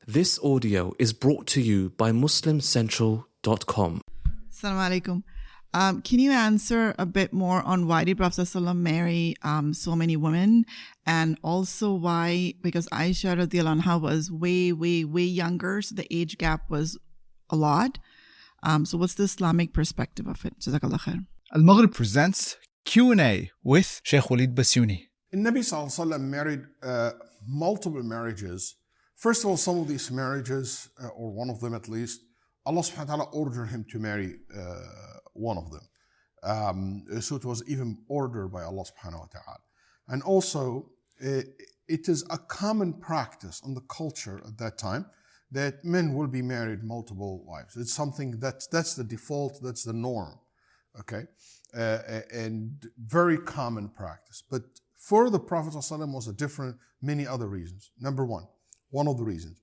This audio is brought to you by MuslimCentral.com. Assalamu alaikum. Can you answer a bit more on why did Prophet ﷺ marry so many women, and also why, because Aisha radiallahu anha was way younger, so the age gap was a lot. So what's the Islamic perspective of it? Jazakallah khair. Al-Maghrib presents Q&A with Sheikh Walid Basuni. Nabi Sallallahu Alaihi Wasallam married multiple marriages. First of all, some of these marriages, or one of them at least, Allah subhanahu wa ta'ala ordered him to marry one of them. So it was even ordered by Allah subhanahu wa ta'ala. And also, it is a common practice in the culture at that time that men will be married multiple wives. It's something that's the default, that's the norm, okay? And very common practice. But for the Prophet ﷺ was a different, many other reasons. Number one of the reasons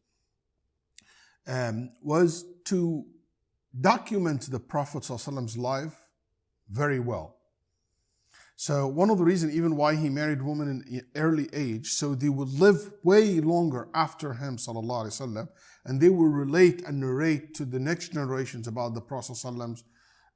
was to document the Prophet ﷺ's life very well. So one of the reasons even why he married women in early age, so they would live way longer after him sallallahu alaihi wasallam, and they will relate and narrate to the next generations about the Prophet ﷺ's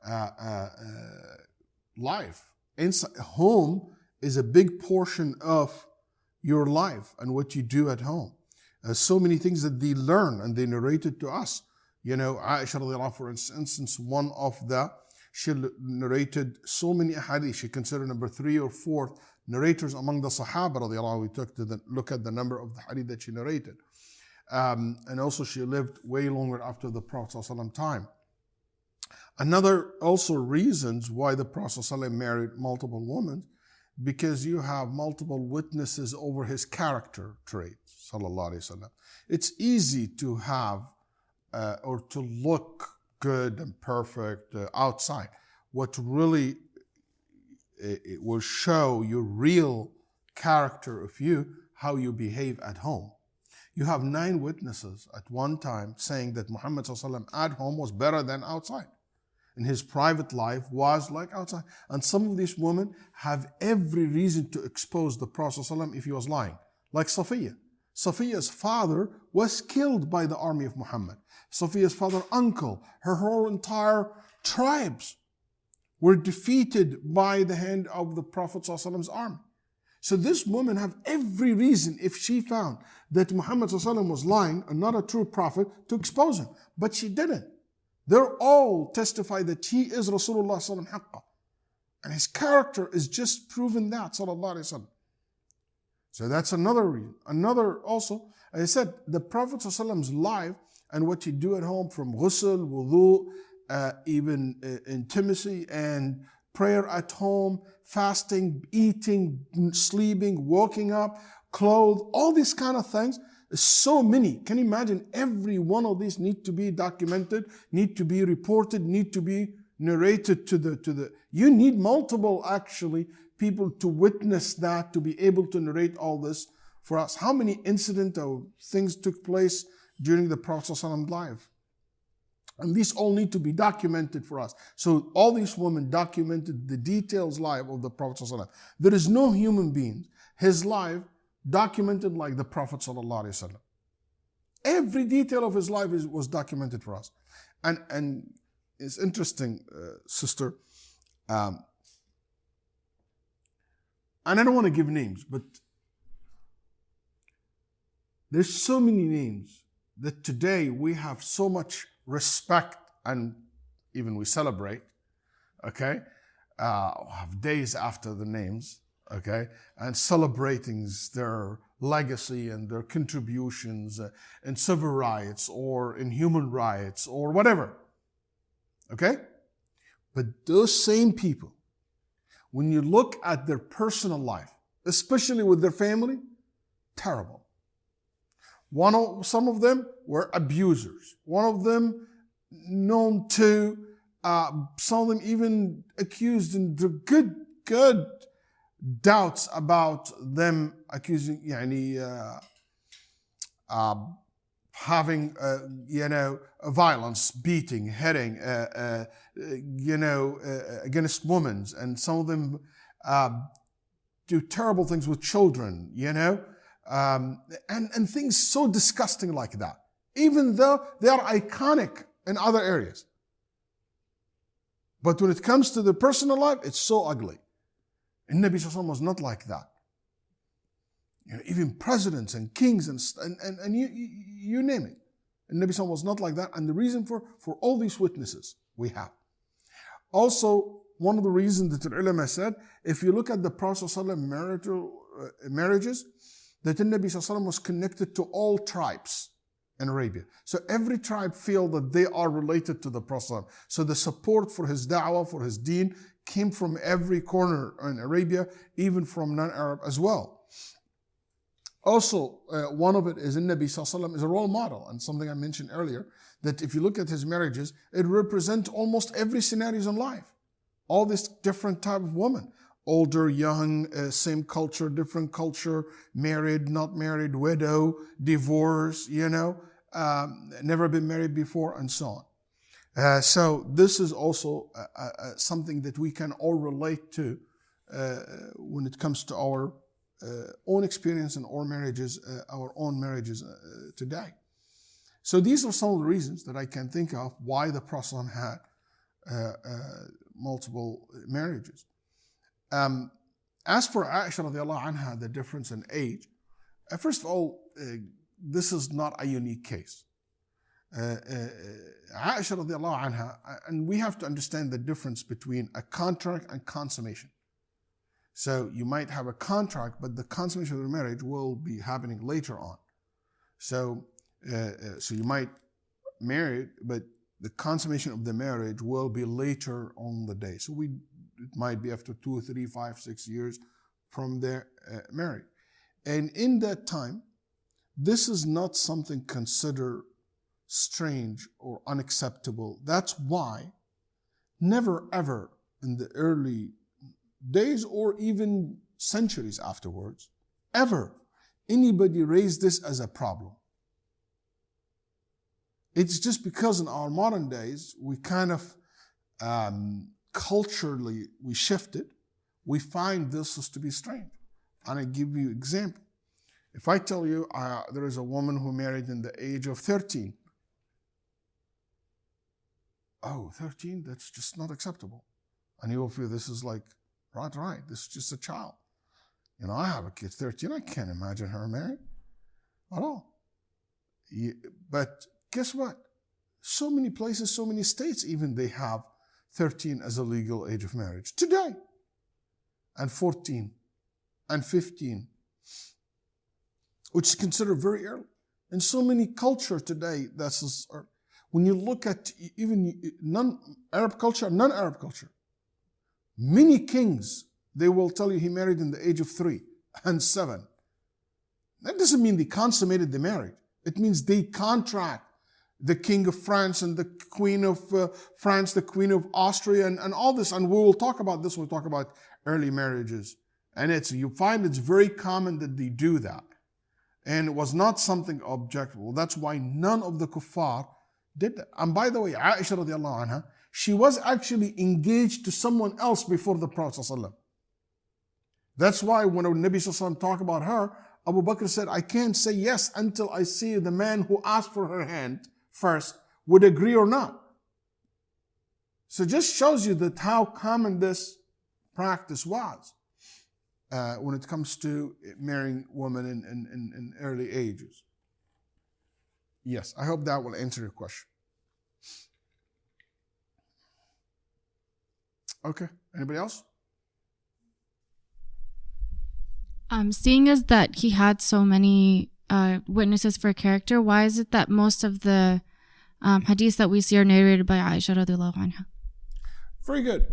life. Inside home is a big portion of your life and what you do at home. So many things that they learn and they narrated to us. You know, Aisha radiallahu anha, for instance, one of she narrated so many hadith. She considered number 3 or 4 narrators among the Sahaba radiallahu anha. We took to look at the number of the hadith that she narrated. And also she lived way longer after the Prophet ﷺ time. Another also reasons why the Prophet ﷺ married multiple women, because you have multiple witnesses over his character traits, sallallahu alaihi wasallam. It's easy to have or to look good and perfect outside. What really it will show your real character of you, how you behave at home. You have 9 witnesses at one time saying that Muhammad ﷺ at home was better than outside. And his private life was like outside. And some of these women have every reason to expose the Prophet ﷺ if he was lying. Like Safiya. Safiya's father was killed by the army of Muhammad. Safiya's father, uncle, her whole entire tribes were defeated by the hand of the Prophet ﷺ's army. So this woman have every reason, if she found that Muhammad ﷺ was lying and not a true prophet, to expose him. But she didn't. They're all testify that he is Rasulullah sallallahu alaihi wasallam. And his character is just proven that, sallallahu alaihi wasallam. So that's another reason. Another also, as I said, the Prophet sallallahu alaihi wasallam's life and what he do at home, from ghusl, wudu, even intimacy and prayer at home, fasting, eating, sleeping, waking up, clothes, all these kind of things. So many. Can you imagine? Every one of these need to be documented, need to be reported, need to be narrated to the. You need multiple actually people to witness that, to be able to narrate all this for us. How many incidents or things took place during the Prophet ﷺ's life? And these all need to be documented for us. So all these women documented the details life of the Prophet ﷺ. There is no human being, his life documented like the Prophet ﷺ. Every detail of his life was documented for us. And it's interesting, sister, and I don't want to give names, but there's so many names that today we have so much respect and even we celebrate, okay? Have days after the names, okay, and celebrating their legacy and their contributions in civil rights or in human rights or whatever, okay? But those same people, when you look at their personal life, especially with their family, terrible. Some of them were abusers. One of them known to, some of them even accused in the good doubts about them accusing, having, violence, beating, hitting, against women. And some of them do terrible things with children, and things so disgusting like that. even though they are iconic in other areas. But when it comes to the personal life, it's so ugly. And Nabi Sallallahu Alaihi Wasallam was not like that. Even presidents and kings and you name it. And Nabi Sallallahu Alaihi Wasallam was not like that. And the reason for all these witnesses we have. Also, one of the reasons that the ulama said, if you look at the Prophet Sallallahu marriages, that the Nabi Sallallahu Alaihi Wasallam was connected to all tribes in Arabia. So every tribe feel that they are related to the Prophet. So the support for his da'wah, for his deen, came from every corner in Arabia, even from non-Arab as well. Also, one of it is in Nabi Sallallahu Alaihi Wasallam is a role model, and something I mentioned earlier, that if you look at his marriages, it represents almost every scenario in life. All this different type of women. Older, young, same culture, different culture, married, not married, widow, divorce, never been married before, and so on. So this is also something that we can all relate to when it comes to our own experience and our own marriages today. So these are some of the reasons that I can think of why the Prophet had multiple marriages. As for Aisha radiallahu anha, the difference in age, first of all, this is not a unique case. Aisha radiallahu anha, and we have to understand the difference between a contract and consummation. So you might have a contract, but the consummation of the marriage will be happening later on. So you might marry, but the consummation of the marriage will be later on the day. So it might be after 2, 3, 5, 6 years from their marriage. And in that time, this is not something considered strange or unacceptable. That's why never ever in the early days or even centuries afterwards, ever anybody raised this as a problem. It's just because in our modern days, we kind of culturally, we shifted. We find this as to be strange. And I give you an example. If I tell you there is a woman who married in the age of 13. Oh, 13? That's just not acceptable. And you will feel this is like, right, this is just a child. I have a kid 13. I can't imagine her married at all. But guess what? So many places, so many states, even they have 13 as a legal age of marriage today, and 14, and 15, which is considered very early. In so many culture today, when you look at even non-Arab culture, non-Arab culture, many kings, they will tell you he married in the age of 3 and 7. That doesn't mean they consummated the marriage. It means they contract the king of France and the queen of France, the queen of Austria, and all this. And we will talk about this when we talk about early marriages. And you find it's very common that they do that. And it was not something objectionable. That's why none of the kuffar did that. And by the way, Aisha radiallahu anha, she was actually engaged to someone else before the Prophet ﷺ. That's why when Nabi ﷺ talked about her, Abu Bakr said, I can't say yes until I see the man who asked for her hand first would agree or not. So it just shows you that how common this practice was when it comes to marrying women in early ages. Yes, I hope that will answer your question. Okay, anybody else? Seeing as that he had so many witnesses for character, why is it that most of the hadiths that we see are narrated by Aisha radiallahu anha? Very good.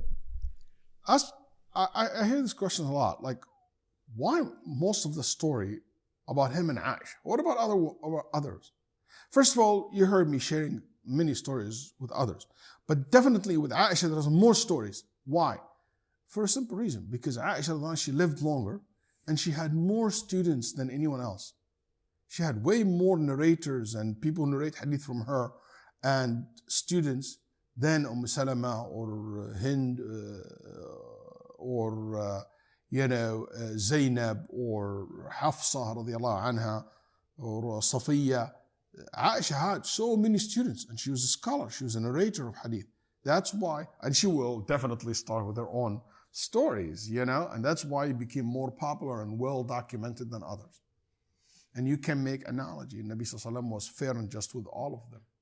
I hear this question a lot. Like, why most of the story about him and Aisha? What about others? First of all, you heard me sharing many stories with others. But definitely with Aisha, there's more stories. Why? For a simple reason. Because Aisha, she lived longer and she had more students than anyone else. She had way more narrators and people who narrate hadith from her and students than Salama or Hind or Zainab or Hafsa radiallahu anha or Safiya. Aisha had so many students, and she was a scholar. She was a narrator of hadith. That's why, and she will definitely start with her own stories, and that's why it became more popular and well documented than others. And you can make analogy. Nabi Sallallahu Alaihi Wasallam was fair and just with all of them.